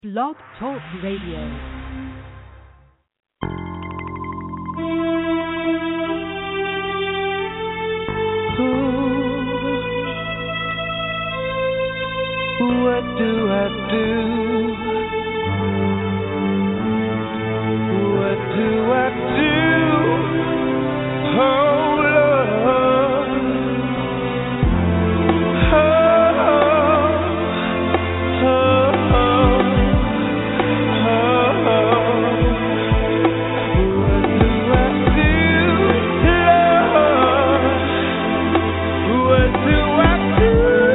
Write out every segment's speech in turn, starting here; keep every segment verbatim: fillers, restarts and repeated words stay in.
Blog Talk Radio. What do I do? What do I do? Oh Lord, oh, oh, oh, oh. What do I do, Lord? What do I do?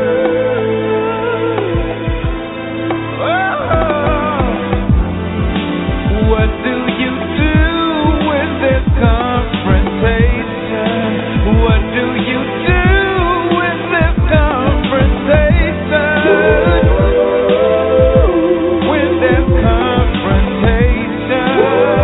What do you do with this confrontation? What do you do with this confrontation? With this confrontation.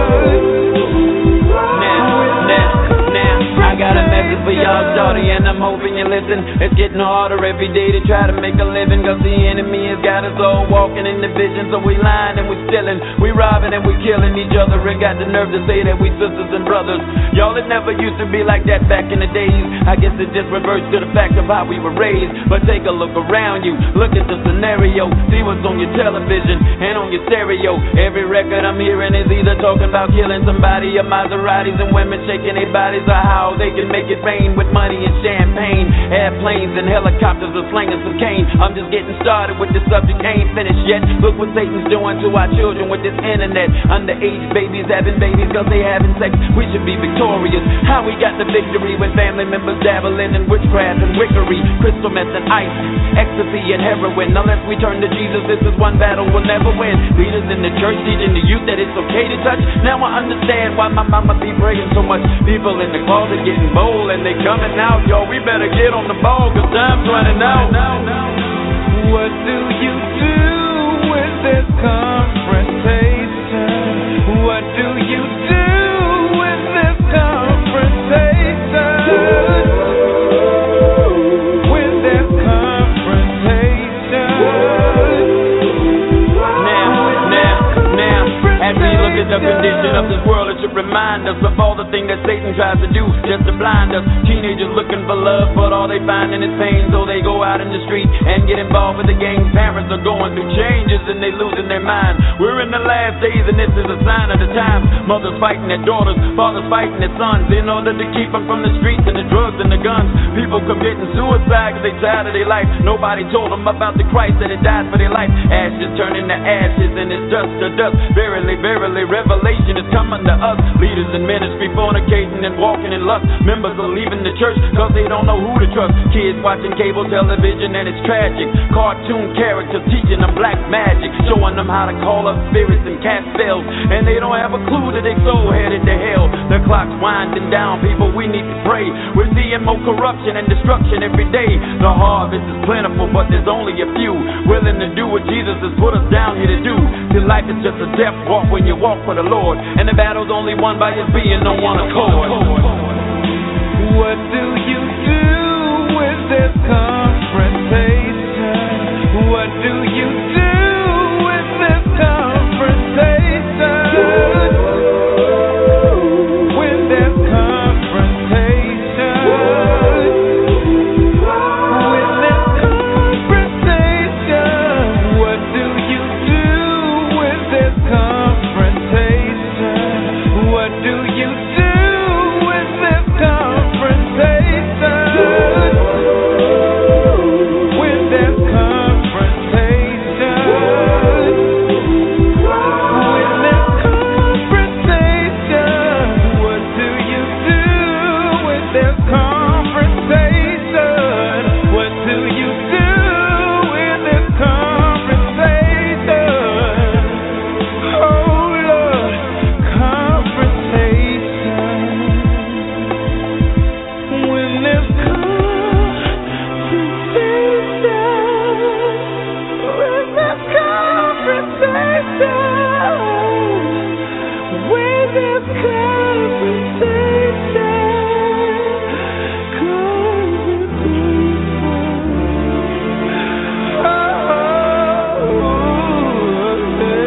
Now, now, now, I got a message for y'all, shorty, and I'm hoping you listen. It's getting harder every day to try to make a living, cause the enemy has got us all walking in the vision. So we lying and we stealing, we robbing and we killing each other, and got the nerve to say that we sisters and brothers. Y'all, it never used to be like that back in the days. I guess it just reverts to the fact of how we were raised. But take a look around you, look at the scenario, see what's on your television and on your stereo. Every record I'm hearing is either talking about killing somebody, or Maseratis and women shaking their bodies, or how they can make it rain with money and champagne. Airplanes and helicopters are slinging some cane. I'm just getting started with this subject, ain't finished yet. Look what Satan's doing to our children with this internet. Underage babies having babies cause they having sex. We should be victorious. How we got the victory with family members dabbling in witchcraft and wickery, crystal meth and ice, ecstasy and heroin. Unless we turn to Jesus, this is one battle we'll never win. Leaders in the church teaching the youth that it's okay to touch. Now I understand why my mama be praying so much. People in the closet getting bold and they coming out. Yo, we better get on the ball cause time's running out. What do you do with this confrontation? What do you do with this confrontation? With this confrontation. Now, now, now, as we look at the condition of this world, it should remind us of all the things that Satan tries to do just to blind us. Teenagers looking for love, but all they finding is pain, so they go out in the street and get involved with the gang. Parents are going through changes and they losing their mind. We're in the last days and this is a sign of the times. Mothers fighting their daughters, fathers fighting their sons, in order to keep them from the streets and the drugs and the guns. People committing suicide because they tired of their life. Nobody told them about the Christ that had died for their life. Ashes turning to ashes and it's dust to dust. Verily, verily, revelation is coming to us. Leaders in ministry fornicating and walking in lust. Members are leaving the church cause they don't know who to trust. Kids watching cable television and it's tragic. Cartoon characters teaching them black magic, showing them how to call up spirits and cast spells, and they don't have a clue that they so headed to hell. The clock's winding down, people, we need to pray. We're seeing more corruption and destruction every day. The harvest is plentiful, but there's only a few willing to do what Jesus has put us down here to do. Till life is just a death walk when you walk for the Lord, and the battle's only won by just being on one accord. What do you do with this confrontation? What do you do with this confrontation? With this confrontation? With this confrontation? What do you do with this confrontation? What do you do with this confrontation? With this confrontation? With this confrontation? What do you do with this confrontation? What do you do with this confrontation? Oh Lord, confrontation. When there's confrontation, when there's confrontation, when there's confrontation, confrontation. Oh,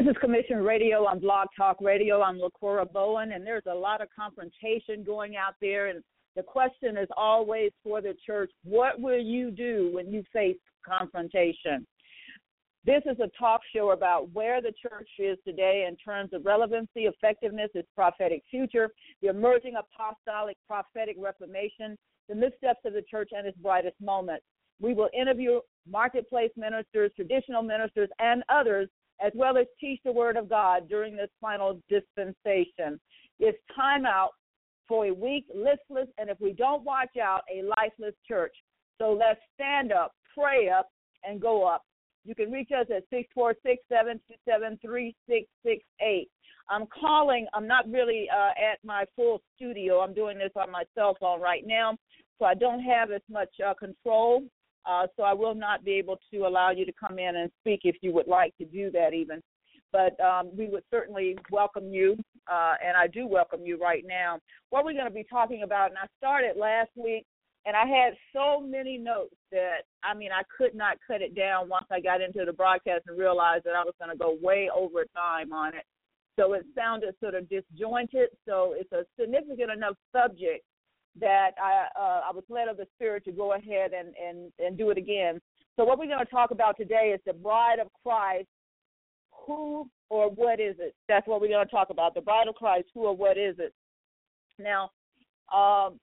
is Commission Radio on Blog Talk Radio. I'm LaCora Bowen, and there's a lot of confrontation going out there. And the question is always for the church, what will you do when you face confrontation? This is a talk show about where the church is today in terms of relevancy, effectiveness, its prophetic future, the emerging apostolic prophetic reformation, the missteps of the church, and its brightest moments. We will interview marketplace ministers, traditional ministers, and others, as well as teach the Word of God during this final dispensation. It's time out for a weak, listless, and if we don't watch out, a lifeless church. So let's stand up, pray up, and go up. You can reach us at six four six, seven two seven, three six six eight. I'm calling. I'm not really uh, at my full studio. I'm doing this on my cell phone right now, so I don't have as much uh, control. Uh, so I will not be able to allow you to come in and speak if you would like to do that even. But um, we would certainly welcome you, uh, and I do welcome you right now. What we're going to be talking about, and I started last week, and I had so many notes that, I mean, I could not cut it down once I got into the broadcast and realized that I was going to go way over time on it. So it sounded sort of disjointed. So it's a significant enough subject that I uh, I was led of the Spirit to go ahead and, and, and do it again. So what we're going to talk about today is the bride of Christ. Who or what is it? That's what we're going to talk about, the bride of Christ, who or what is it? Now, um,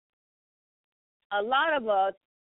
a lot of us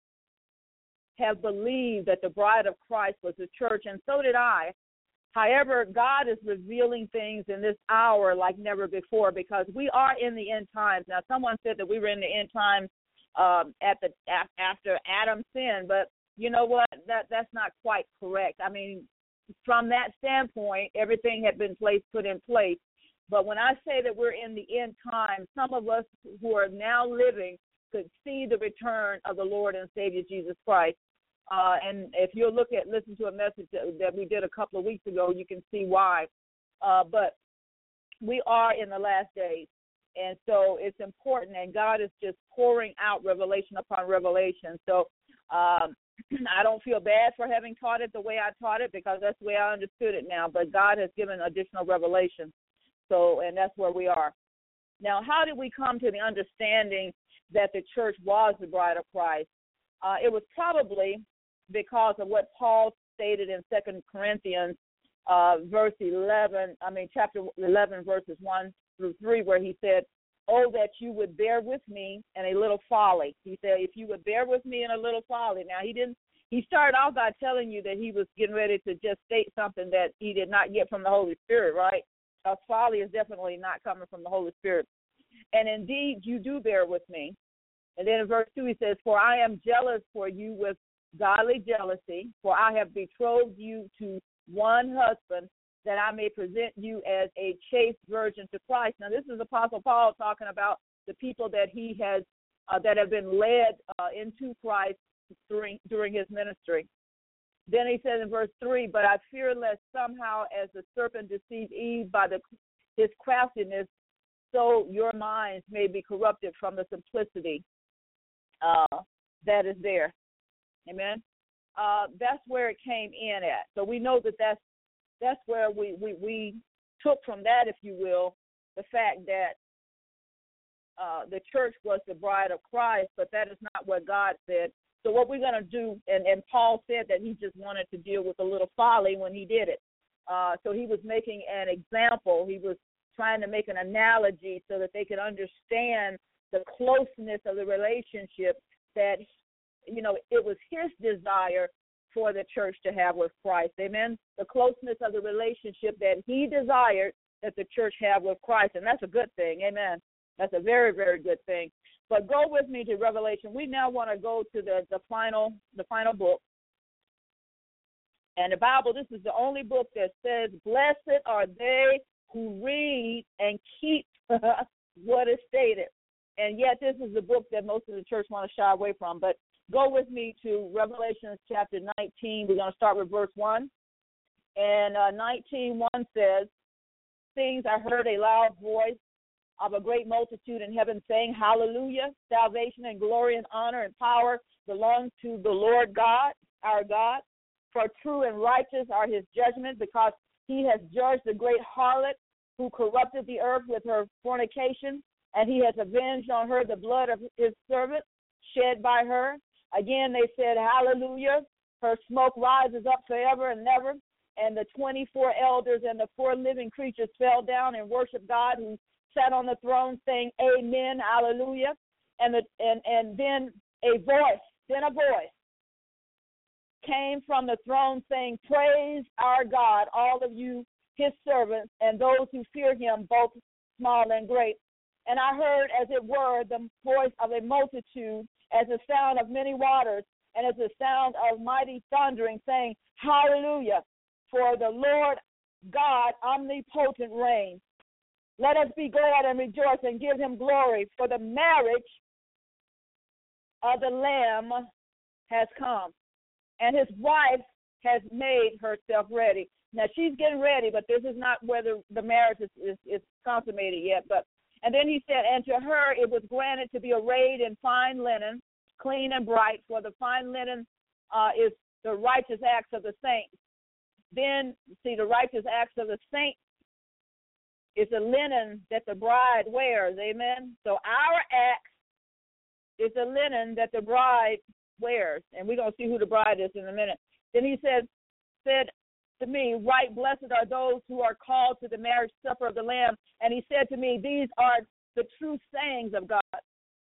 have believed that the bride of Christ was the church, and so did I. However, God is revealing things in this hour like never before because we are in the end times. Now, someone said that we were in the end times um, at the after Adam sinned, but you know what? That that's not quite correct. I mean, from that standpoint, everything had been placed, put in place. But when I say that we're in the end times, some of us who are now living could see the return of the Lord and Savior Jesus Christ. Uh, and if you'll look at, listen to a message that, that we did a couple of weeks ago, you can see why. Uh, but we are in the last days, and so it's important, and God is just pouring out revelation upon revelation. So um, I don't feel bad for having taught it the way I taught it because that's the way I understood it now, but God has given additional revelation, so and that's where we are. Now, how did we come to the understanding that the church was the bride of Christ? Uh, it was probably because of what Paul stated in Second Corinthians, uh, verse eleven. I mean, chapter eleven, verses one through three, where he said, "Oh, that you would bear with me in a little folly." He said, "If you would bear with me in a little folly." Now, he didn't. He started off by telling you that he was getting ready to just state something that he did not get from the Holy Spirit, right? Because folly is definitely not coming from the Holy Spirit. And indeed, you do bear with me. And then in verse two, he says, "For I am jealous for you with godly jealousy, for I have betrothed you to one husband, that I may present you as a chaste virgin to Christ." Now, this is Apostle Paul talking about the people that he has, uh, that have been led uh, into Christ during during his ministry. Then he says in verse three, "But I fear lest somehow as the serpent deceived Eve by the his craftiness, so your minds may be corrupted from the simplicity uh, that is there." Amen. Uh, that's where it came in at. So we know that that's, that's where we, we, we took from that, if you will, the fact that uh, the church was the bride of Christ, but that is not what God said. So what we're going to do, and, and Paul said that he just wanted to deal with a little folly when he did it. Uh, so he was making an example. He was trying to make an analogy so that they could understand the closeness of the relationship that, you know, it was his desire for the church to have with Christ. Amen? The closeness of the relationship that he desired that the church have with Christ, and that's a good thing. Amen? That's a very, very good thing. But go with me to Revelation. We now want to go to the, the final the final book. And the Bible, this is the only book that says, "Blessed are they who read and keep what is stated." And yet this is the book that most of the church want to shy away from. But go with me to Revelation chapter nineteen. We're going to start with verse one. And uh, nineteen one says, "Things I heard a loud voice of a great multitude in heaven saying, Hallelujah, salvation and glory and honor and power belong to the Lord God, our God. For true and righteous are his judgments, because He has judged the great harlot who corrupted the earth with her fornication, and he has avenged on her the blood of his servant shed by her. Again, they said, hallelujah. Her smoke rises up forever and never. And the twenty-four elders and the four living creatures fell down and worshiped God who sat on the throne, saying, amen, hallelujah. And, the, and, and then a voice, then a voice came from the throne saying, praise our God, all of you, his servants, and those who fear him, both small and great. And I heard, as it were, the voice of a multitude, as the sound of many waters, and as the sound of mighty thundering, saying, hallelujah, for the Lord God omnipotent reigns. Let us be glad and rejoice and give him glory, for the marriage of the Lamb has come, and his wife has made herself ready. Now, she's getting ready, but this is not whether the marriage is, is, is consummated yet. But And then he said, and to her it was granted to be arrayed in fine linen, clean and bright, for the fine linen uh, is the righteous acts of the saints. Then, see, the righteous acts of the saints is the linen that the bride wears, amen? So our acts is the linen that the bride wears, and we're going to see who the bride is in a minute. Then he said, said to me, right, blessed are those who are called to the marriage supper of the Lamb. And he said to me, these are the true sayings of God.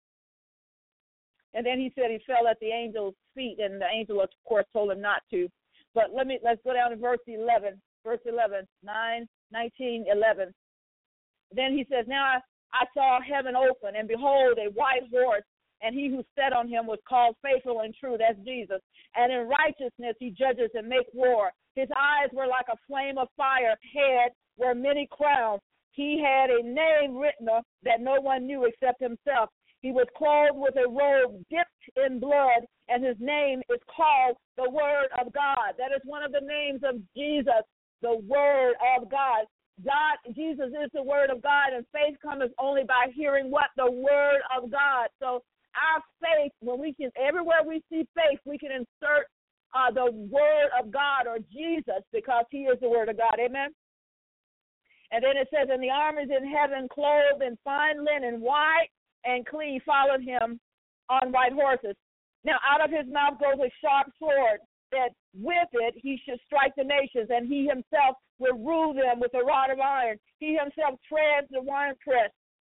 And then he said he fell at the angel's feet, and the angel, of course, told him not to. But let me let's go down to verse eleven, verse eleven, nine, nineteen, eleven. Then he says, now I, I saw heaven open, and behold, a white horse, and he who sat on him was called Faithful and True. That's Jesus. And in righteousness he judges and makes war. His eyes were like a flame of fire. Head were many crowns. He had a name written that no one knew except himself. He was clothed with a robe dipped in blood, and his name is called the Word of God. That is one of the names of Jesus, the Word of God. God, Jesus is the Word of God, and faith comes only by hearing what? The Word of God. So our faith, when we can, everywhere we see faith, we can insert uh, the Word of God or Jesus, because he is the Word of God. Amen? And then it says, and the armies in heaven, clothed in fine linen, white and clean, followed him on white horses. Now out of his mouth goes a sharp sword, that with it he should strike the nations, and he himself will rule them with a rod of iron. He himself treads the winepress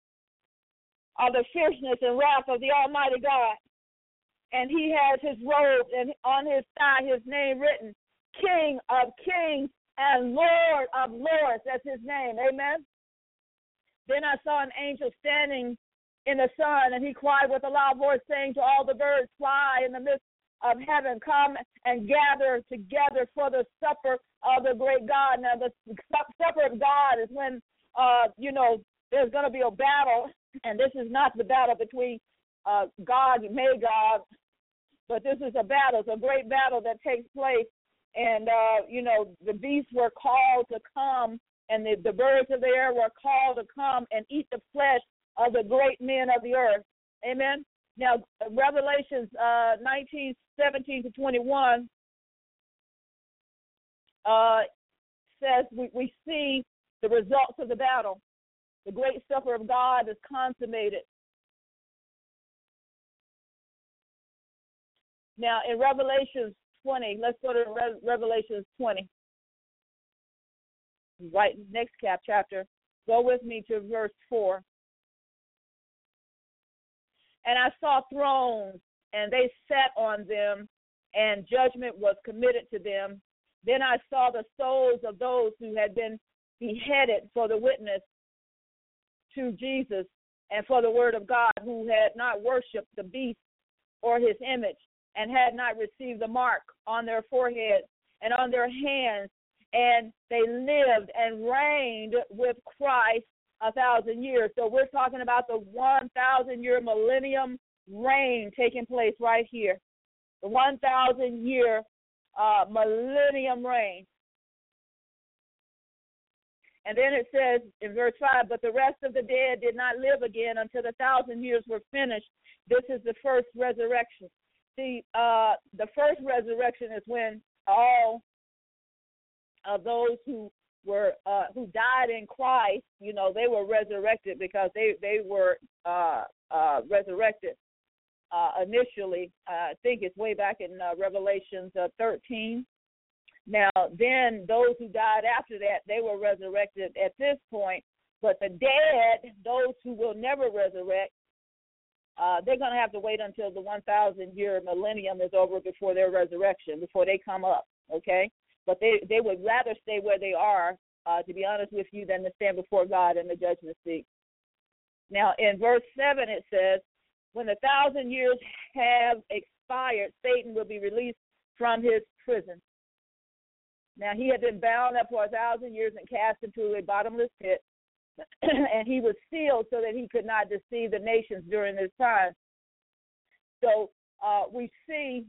of the fierceness and wrath of the Almighty God. And he has his robe, and on his thigh his name written, King of Kings and Lord of Lords. That's his name. Amen. Then I saw an angel standing in the sun, and he cried with a loud voice, saying to all the birds, fly in the midst of heaven, come and gather together for the supper of the great God. Now, the supper of God is when, uh, you know, there's going to be a battle, and this is not the battle between uh, God and Magog, but this is a battle. It's a great battle that takes place, and, uh, you know, the beasts were called to come, and the, the birds of the air were called to come and eat the flesh of the great men of the earth. Amen. Now, Revelations uh, nineteen, seventeen to twenty-one uh, says we, we see the results of the battle. The great supper of God is consummated. Now, in Revelations twenty, let's go to Re- Revelations twenty. Right, next cap chapter. Go with me to verse four. And I saw thrones, and they sat on them, and judgment was committed to them. Then I saw the souls of those who had been beheaded for the witness to Jesus and for the word of God, who had not worshipped the beast or his image, and had not received the mark on their foreheads and on their hands, and they lived and reigned with Christ a thousand years. So we're talking about the one thousand year millennium reign taking place right here. The one thousand year uh, millennium reign. And then it says in verse five, but the rest of the dead did not live again until the thousand years were finished. This is the first resurrection. See, uh, the first resurrection is when all of those who were uh, who died in Christ, you know, they were resurrected because they they were uh, uh, resurrected uh, initially. Uh, I think it's way back in uh, Revelations uh, thirteen. Now, then those who died after that, they were resurrected at this point. But the dead, those who will never resurrect, uh, they're going to have to wait until the one thousand year millennium is over before their resurrection, before they come up, okay? But they, they would rather stay where they are, uh, to be honest with you, than to stand before God in the judgment seat. Now, in verse seven, it says, when the thousand years have expired, Satan will be released from his prison. Now, he had been bound up for a thousand years and cast into a bottomless pit, and he was sealed so that he could not deceive the nations during this time. So uh, we see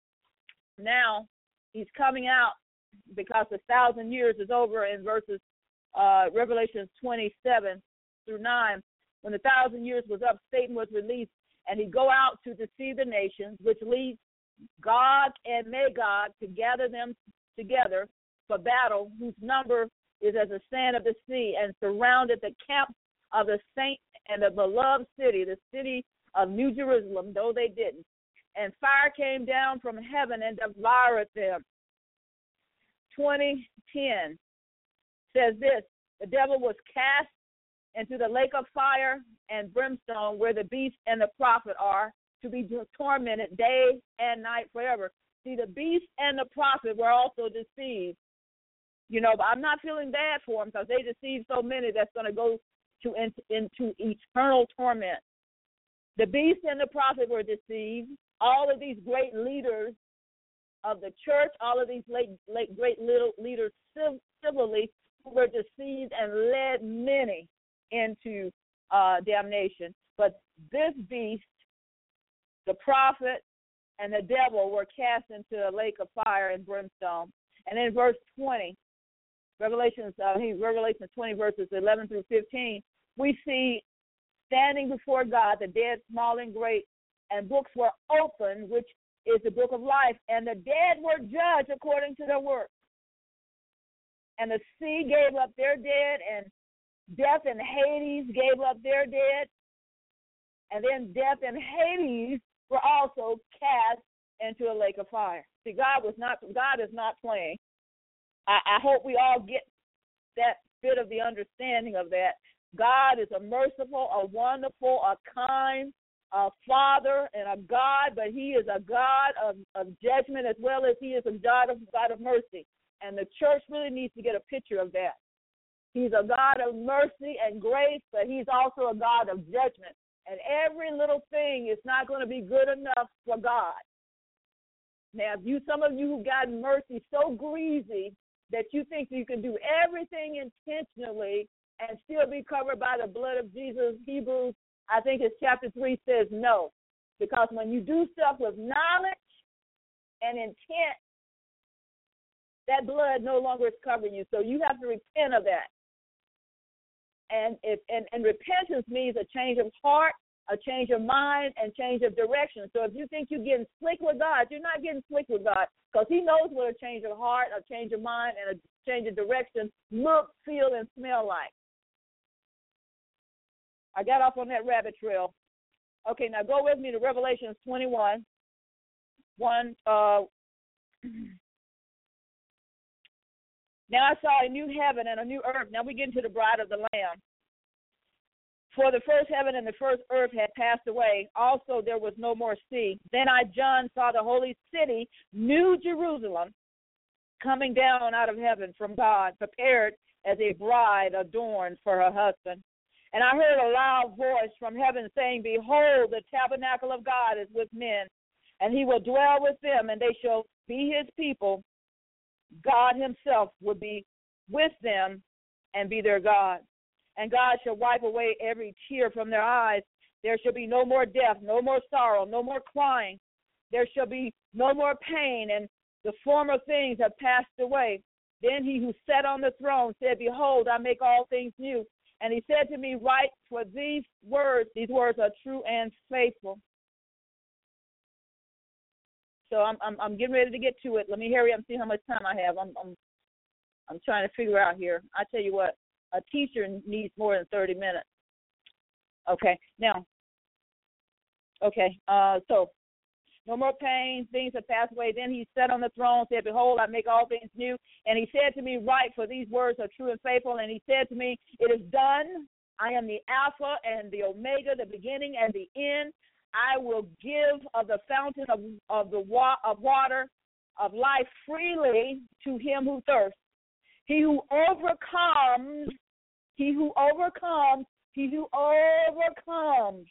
now he's coming out because the thousand years is over in verses uh, Revelation twenty-seven through nine. When the thousand years was up, Satan was released, and he'd go out to deceive the nations, which leads Gog and Magog to gather them together for battle, whose number is as the sand of the sea, and surrounded the camp of the saints and the beloved city, the city of New Jerusalem, though they didn't. And fire came down from heaven and devoured them. twenty ten says this, the devil was cast into the lake of fire and brimstone, where the beast and the prophet are, to be tormented day and night forever. See, the beast and the prophet were also deceived. You know, but I'm not feeling bad for them because they deceived so many that's going to go to into, into eternal torment. The beast and the prophet were deceived. All of these great leaders of the church, all of these late, late, great little leaders civilly were deceived and led many into uh, damnation. But this beast, the prophet, and the devil were cast into a lake of fire and brimstone. And in verse twenty, Revelations, uh, Revelation twenty, verses eleven through fifteen, we see standing before God, the dead, small and great, and books were opened, which is the book of life, and the dead were judged according to their works. And the sea gave up their dead, and death and Hades gave up their dead, and then death and Hades were also cast into a lake of fire. See, God was not. God is not playing. I, I hope we all get that bit of the understanding of that. God is a merciful, a wonderful, a kind, a Father, and a God, but He is a God of, of judgment as well as He is a God of God of mercy. And the church really needs to get a picture of that. He's a God of mercy and grace, but He's also a God of judgment. And every little thing is not going to be good enough for God. Now, if you, some of you who've gotten mercy so greasy that you think you can do everything intentionally and still be covered by the blood of Jesus, Hebrews, I think it's chapter three, says no. Because when you do stuff with knowledge and intent, that blood no longer is covering you. So you have to repent of that. And, if, and, and repentance means a change of heart, a change of mind, and change of direction. So if you think you're getting slick with God, you're not getting slick with God, because He knows what a change of heart, a change of mind, and a change of direction look, feel, and smell like. I got off on that rabbit trail. Okay, now go with me to Revelation twenty-one. One. Uh, now I saw a new heaven and a new earth. Now we get into the bride of the Lamb. For the first heaven and the first earth had passed away. Also there was no more sea. Then I, John, saw the holy city, New Jerusalem, coming down out of heaven from God, prepared as a bride adorned for her husband. And I heard a loud voice from heaven saying, Behold, the tabernacle of God is with men, and He will dwell with them, and they shall be His people. God Himself will be with them and be their God. And God shall wipe away every tear from their eyes. There shall be no more death, no more sorrow, no more crying. There shall be no more pain, and the former things have passed away. Then He who sat on the throne said, Behold, I make all things new. And He said to me, Write, for these words, these words are true and faithful. So I'm I'm, I'm getting ready to get to it. Let me hurry up and see how much time I have. I'm, I'm I'm trying to figure out here. I tell you what, a teacher needs more than thirty minutes. Okay, now, okay, uh, so no more pain, things have passed away. Then he sat on the throne, said, behold, I make all things new. And he said to me, write, for these words are true and faithful. And he said to me, it is done. I am the Alpha and the Omega, the beginning and the end. I will give of the fountain of, of the wa- of water of life freely to him who thirsts. He who overcomes, he who overcomes, he who overcomes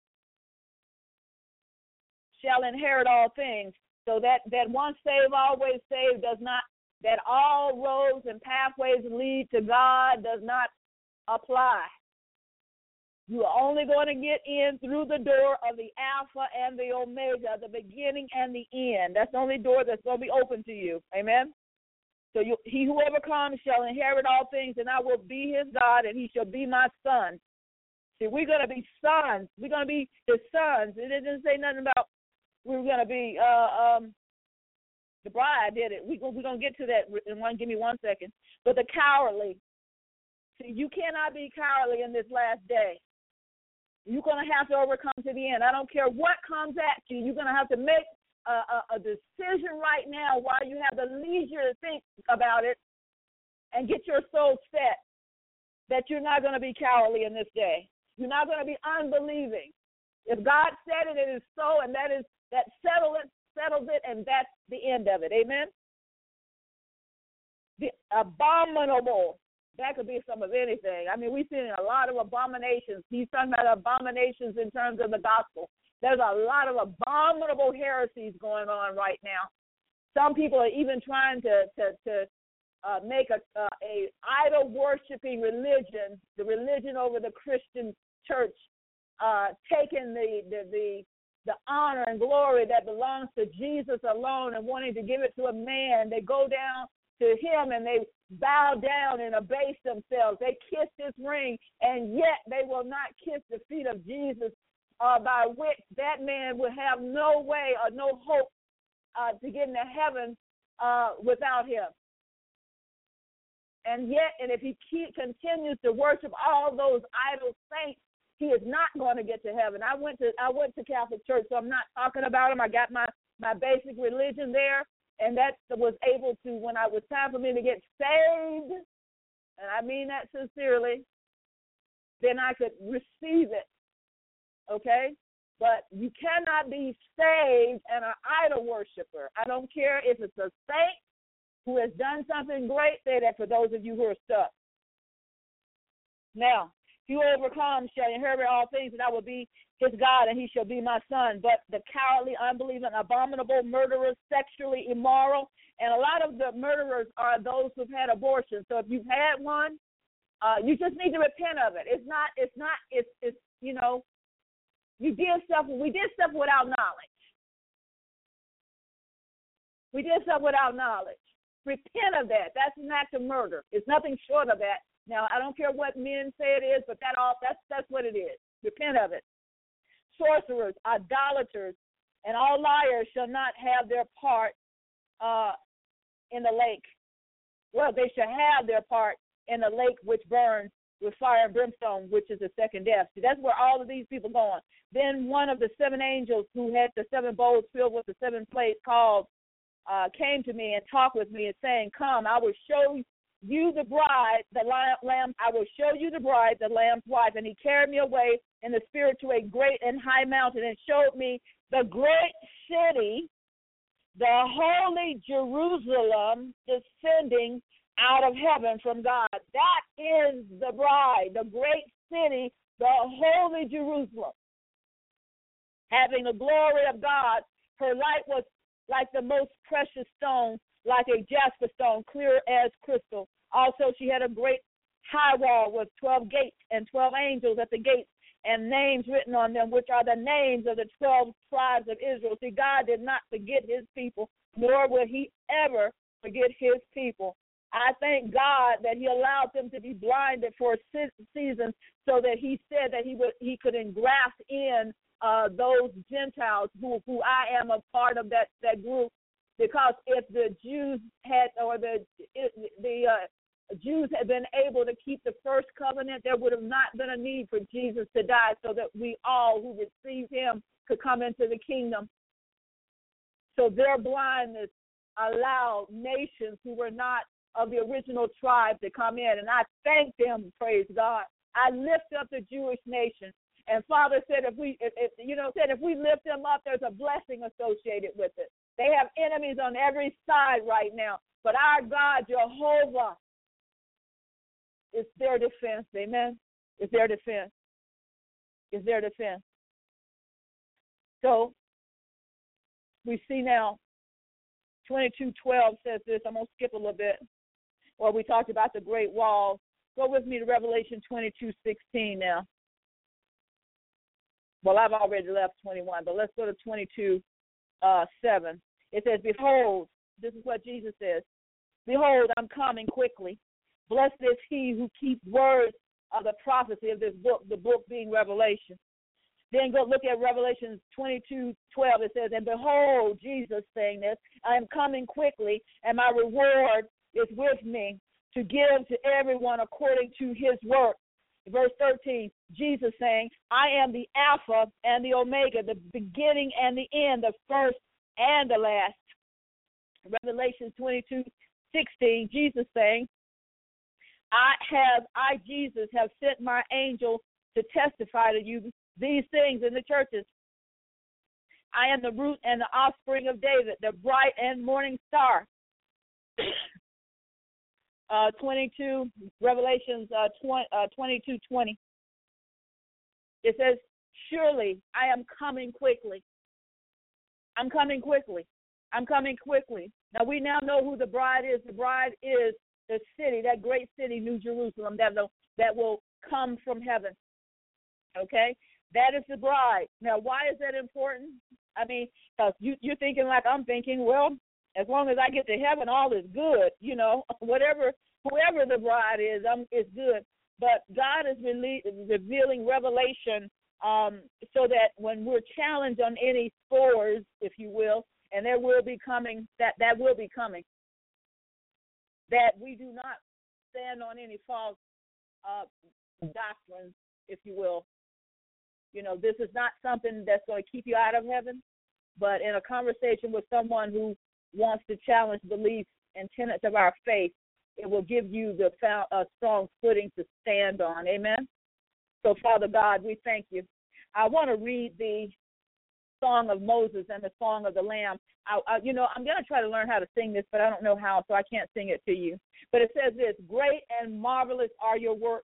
shall inherit all things. So that, that once saved, always saved does not, that all roads and pathways lead to God does not apply. You are only going to get in through the door of the Alpha and the Omega, the beginning and the end. That's the only door that's going to be open to you. Amen? So you, he who overcomes shall inherit all things, and I will be his God, and he shall be my son. See, we're going to be sons. We're going to be his sons. It didn't say nothing about we were going to be, uh, um, the bride did it. We, we're going to get to that in one, give me one second. But the cowardly. See, you cannot be cowardly in this last day. You're going to have to overcome to the end. I don't care what comes at you. You're going to have to make a, a, a decision right now while you have the leisure to think about it and get your soul set that you're not going to be cowardly in this day. You're not going to be unbelieving. If God said it, it is so, and that is that settles it, settles it, and that's the end of it. Amen? The abominable. That could be some of anything. I mean, we've seen a lot of abominations. He's talking about abominations in terms of the gospel. There's a lot of abominable heresies going on right now. Some people are even trying to to, to uh, make a, uh, a idol-worshiping religion, the religion over the Christian church, uh, taking the, the, the, the honor and glory that belongs to Jesus alone and wanting to give it to a man. They go down to him and they bow down and abase themselves. They kiss his ring, and yet they will not kiss the feet of Jesus, uh, by which that man will have no way or no hope uh, to get into heaven uh, without him. And yet, and if he keep, continues to worship all those idol saints, he is not going to get to heaven. I went to I went to Catholic Church, so I'm not talking about him. I got my, my basic religion there. And that was able to, when I was time for me to get saved, and I mean that sincerely, then I could receive it, okay? But you cannot be saved and an idol worshiper. I don't care if it's a saint who has done something great. Say that for those of you who are stuck. Now, he who overcomes shall inherit all things, and I will be his God, and he shall be my son. But the cowardly, unbelieving, abominable, murderers, sexually immoral, and a lot of the murderers are those who've had abortions. So if you've had one, uh, you just need to repent of it. It's not, it's not, it's, it's, you know, you did stuff, we did stuff without knowledge. We did stuff without knowledge. Repent of that. That's an act of murder. It's nothing short of that. Now, I don't care what men say it is, but that all that's that's what it is. Repent of it. Sorcerers, idolaters, and all liars shall not have their part uh, in the lake. Well, they shall have their part in the lake which burns with fire and brimstone, which is the second death. See, that's where all of these people going. Then one of the seven angels who had the seven bowls filled with the seven plates called uh, came to me and talked with me and saying, come, I will show you the bride, the lamb, I will show you the bride, the lamb's wife. And he carried me away in the spirit to a great and high mountain and showed me the great city, the holy Jerusalem, descending out of heaven from God. That is the bride, the great city, the holy Jerusalem. Having the glory of God, her light was like the most precious stone, like a jasper stone, clear as crystal. Also, she had a great high wall with twelve gates and twelve angels at the gates and names written on them, which are the names of the twelve tribes of Israel. See, God did not forget his people, nor will he ever forget his people. I thank God that he allowed them to be blinded for a season so that he said that he would he could engraft in uh, those Gentiles who, who I am a part of that, that group. Because if the Jews had, or the the uh, Jews had been able to keep the first covenant, there would have not been a need for Jesus to die, so that we all who received him could come into the kingdom. So their blindness allowed nations who were not of the original tribe to come in. And I thank them, praise God. I lift up the Jewish nation. And Father said, if we, if, if, you know, said if we lift them up, there's a blessing associated with it. They have enemies on every side right now. But our God, Jehovah, is their defense. Amen? Is their defense. Is their defense. So we see now, twenty-two twelve says this. I'm going to skip a little bit. Well, we talked about the Great Wall. Go with me to Revelation twenty-two sixteen now. Well, I've already left twenty-one, but let's go to twenty-two seven. It says, behold, this is what Jesus says, behold, I'm coming quickly. Blessed is he who keeps words of the prophecy of this book, the book being Revelation. Then go look at Revelation twenty-two twelve. It says, and behold, Jesus saying this, I am coming quickly, and my reward is with me to give to everyone according to his work. Verse thirteen, Jesus saying, I am the Alpha and the Omega, the beginning and the end, the first and the last. Revelation twenty-two sixteen, Jesus saying, I have, I, Jesus, have sent my angel to testify to you these things in the churches. I am the root and the offspring of David, the bright and morning star. uh, twenty-two, Revelations uh, twenty, uh, twenty-two twenty. It says, surely I am coming quickly. I'm coming quickly. I'm coming quickly. Now, we now know who the bride is. The bride is the city, that great city, New Jerusalem, that will, that will come from heaven. Okay? That is the bride. Now, why is that important? I mean, because you, you're thinking like I'm thinking, well, as long as I get to heaven, all is good. You know, whatever, whoever the bride is, um, is good. But God is rele- revealing revelation um, so that when we're challenged on any scores, if you will, and there will be coming, that, that will be coming, that we do not stand on any false uh, doctrines, if you will. You know, this is not something that's going to keep you out of heaven, but in a conversation with someone who wants to challenge beliefs and tenets of our faith, it will give you the found, uh, strong footing to stand on. Amen? So, Father God, we thank you. I want to read the Song of Moses and the Song of the Lamb. I, I, you know, I'm going to try to learn how to sing this, but I don't know how, so I can't sing it to you. But it says this, great and marvelous are your works,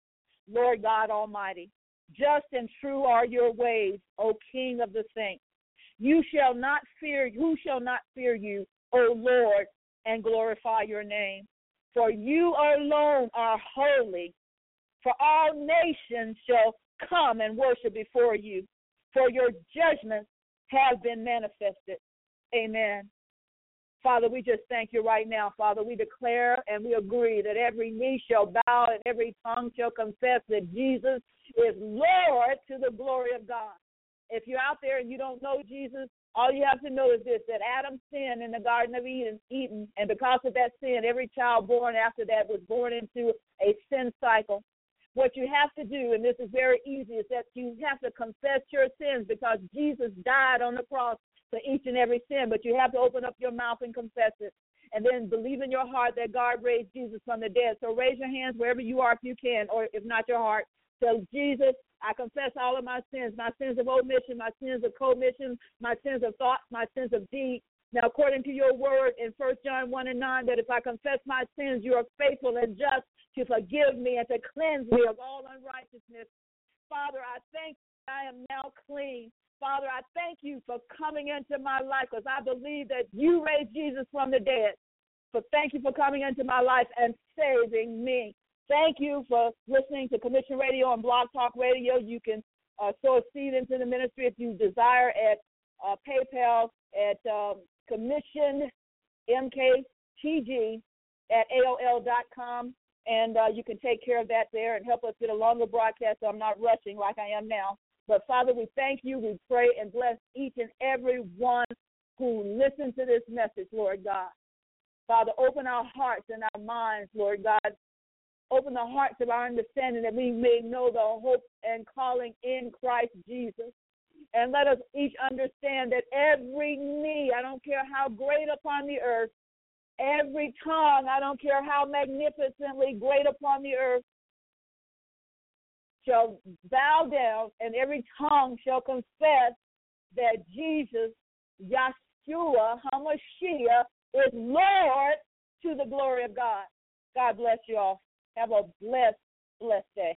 Lord God Almighty. Just and true are your ways, O King of the saints. You shall not fear, who shall not fear you, O Lord, and glorify your name? For you alone are holy. For all nations shall come and worship before you. For your judgments have been manifested. Amen. Father, we just thank you right now, Father. We declare and we agree that every knee shall bow and every tongue shall confess that Jesus is Lord to the glory of God. If you're out there and you don't know Jesus, all you have to know is this, that Adam sinned in the Garden of Eden, Eden, and because of that sin, every child born after that was born into a sin cycle. What you have to do, and this is very easy, is that you have to confess your sins because Jesus died on the cross for each and every sin, but you have to open up your mouth and confess it. And then believe in your heart that God raised Jesus from the dead. So raise your hands wherever you are if you can, or if not your heart. So Jesus, I confess all of my sins, my sins of omission, my sins of commission, my sins of thought, my sins of deed. Now, according to your word in First John one and nine, that if I confess my sins, you are faithful and just to forgive me and to cleanse me of all unrighteousness. Father, I thank you I am now clean. Father, I thank you for coming into my life because I believe that you raised Jesus from the dead. So thank you for coming into my life and saving me. Thank you for listening to Commission Radio and Blog Talk Radio. You can uh, sow a seed into the ministry if you desire at uh, PayPal at um, Commission M K T G at A O L dot com. And uh, you can take care of that there and help us get a longer broadcast so I'm not rushing like I am now. But, Father, we thank you. We pray and bless each and every one who listen to this message, Lord God. Father, open our hearts and our minds, Lord God. Open the hearts of our understanding that we may know the hope and calling in Christ Jesus. And let us each understand that every knee, I don't care how great upon the earth, every tongue, I don't care how magnificently great upon the earth, shall bow down, and every tongue shall confess that Jesus, Yeshua, HaMashiach, is Lord to the glory of God. God bless you all. Have a blessed, blessed day.